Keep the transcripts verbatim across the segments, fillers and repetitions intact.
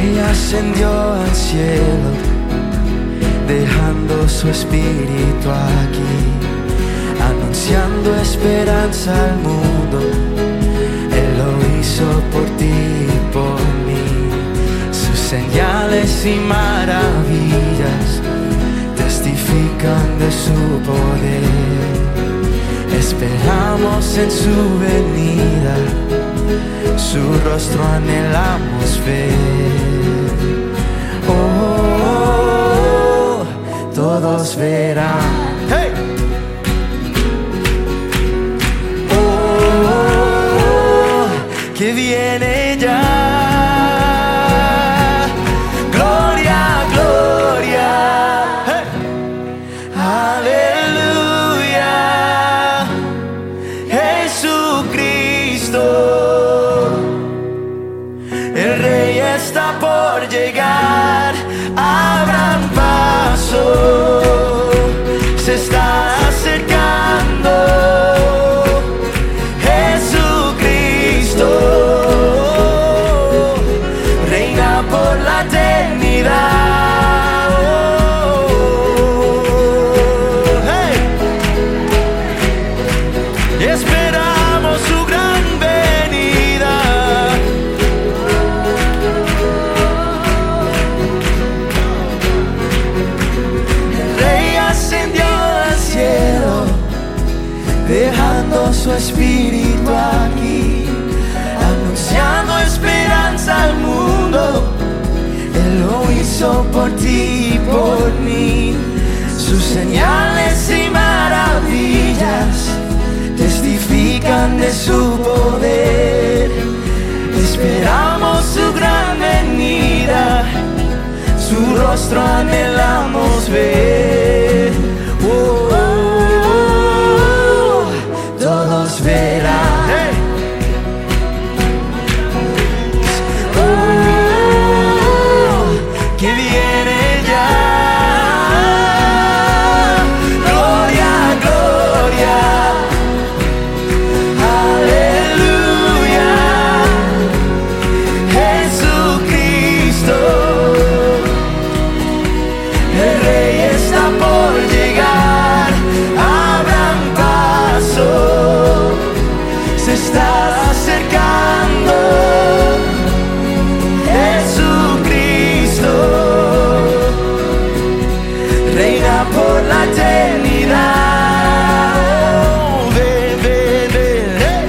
Rey ascendió al cielo, dejando su espíritu aquí, anunciando esperanza al mundo. Él lo hizo por ti y por mí. Sus señales y maravillas testifican de su poder. Esperamos en su venida, su rostro anhelamos ver. Oh, oh, oh, todos verán. Hey. Oh, oh, oh, que viene ya. Gloria, gloria. Hey. Aleluya. Jesucristo. El Rey está por llegar, abran paso, se está acercando. Jesucristo reina por la eternidad. Oh, hey. Esperamos su gran venida. Dejando su espíritu aquí, anunciando esperanza al mundo. Él lo hizo por ti y por mí. Sus señales y maravillas testifican de su poder. Esperamos su gran venida, su rostro anhelamos ver. Oh, oh. Todos verán. Hey. Oh, que viene ya. Gloria, gloria. Aleluya. Jesucristo. El Rey está por llegar. Abran paso. Se está acercando. Jesucristo reina por la eternidad. Ven, ven, ven, hey.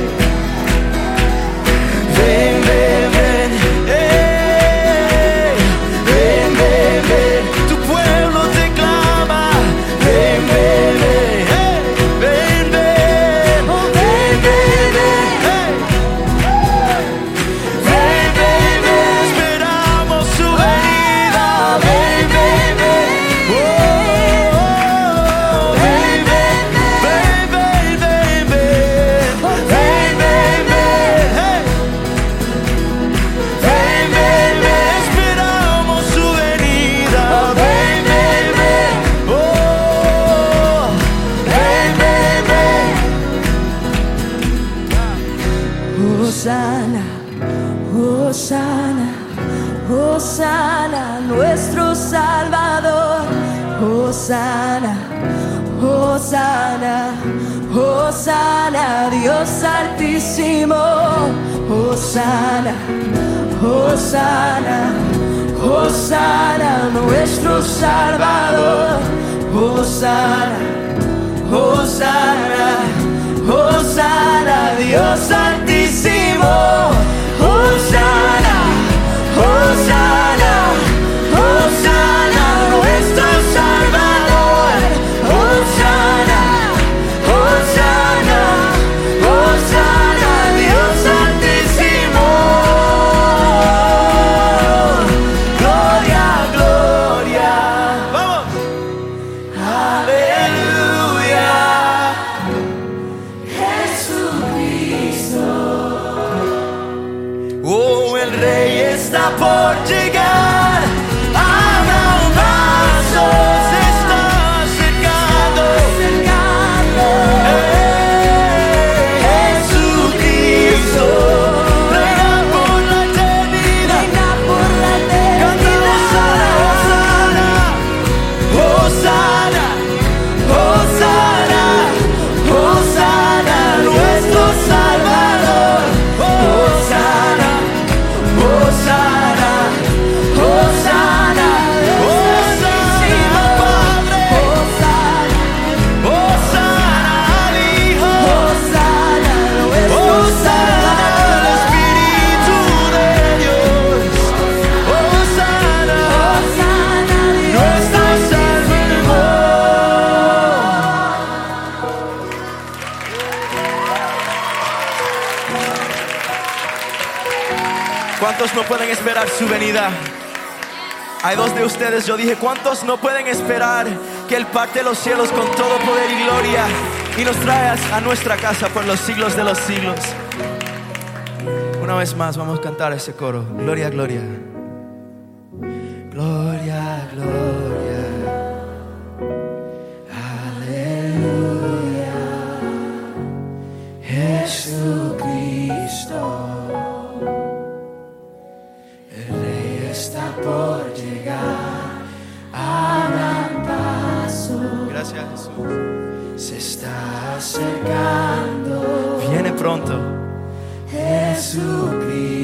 Ven, ven, ven, hey. Ven, ven, ven, tu pueblo te clama. Ven, ven, ven, hey. Ven, ven, ven, ven, ven, hey. Ven, ven, ven, esperamos su venida. Ven, ven, ven, oh, oh, oh. Ven, ven, ven, ven, ven, ven, ven, ven, ven, hey. Ven, ven, ven, esperamos su venida. Ven, ven, ven, oh, ven, ven, ven. Hosana, Hosana, Hosana, nuestro Salvador. Hosana, Hosana, Hosana, Dios altísimo. Hosana, Hosana, Hosana, nuestro Salvador. Hosana, Hosana, Hosana, Dios altísimo. Hosana, Hosana, Hosana, nuestro Salvador. Hosana, Hosana, Hosana, Dios altísimo. Gloria, gloria. Vamos. Aleluya. Jesucristo. Oh, el Rey está por llegar. Abra un paso, se está acercando. Hey, Jesucristo reina por la eternidad. Reina por la eternidad. ¿Cuántos no pueden esperar su venida? Hay dos de ustedes. Yo dije, ¿cuántos no pueden esperar que Él parte los cielos con todo poder y gloria y nos trae a nuestra casa por los siglos de los siglos? Una vez más vamos a cantar ese coro. Gloria, gloria. Gloria, gloria. Aleluya. Jesucristo. El Rey está por llegar. Abran paso. Gracias, Jesús. Se está acercando. Viene pronto. Jesucristo.